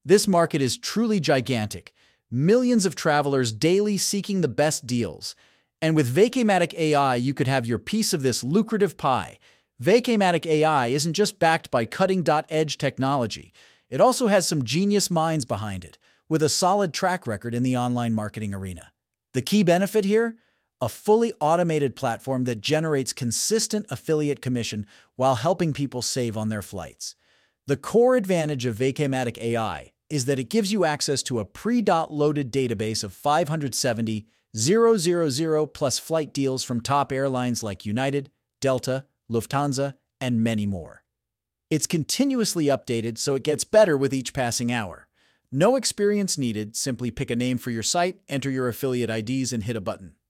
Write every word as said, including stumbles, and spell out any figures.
This market is truly gigantic. Millions of travelers daily seeking the best deals. And with Vacamatic A I, you could have your piece of this lucrative pie. Vacamatic A I isn't just backed by cutting-edge technology. It also has some genius minds behind it, with a solid track record in the online marketing arena. The key benefit here? A fully automated platform that generates consistent affiliate commission while helping people save on their flights. The core advantage of Vacamatic A I is that it gives you access to a pre-loaded database of five hundred seventy thousand plus flight deals from top airlines like United, Delta, Lufthansa, and many more. It's continuously updated, so it gets better with each passing hour. No experience needed, simply pick a name for your site, enter your affiliate I Ds, and hit a button.